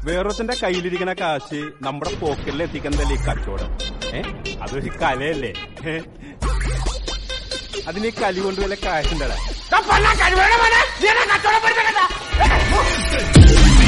വേറൊരുത്തന്റെ കയ്യിലിരിക്കുന്ന കാശ് നമ്മുടെ പോക്കറ്റിൽ എത്തിക്കുന്നതല്ലേ ഈ കച്ചവടം. അതൊരു കലയല്ലേ? അതിന് ഈ കലി കൊണ്ട് വല്ല കാശുണ്ടടാ.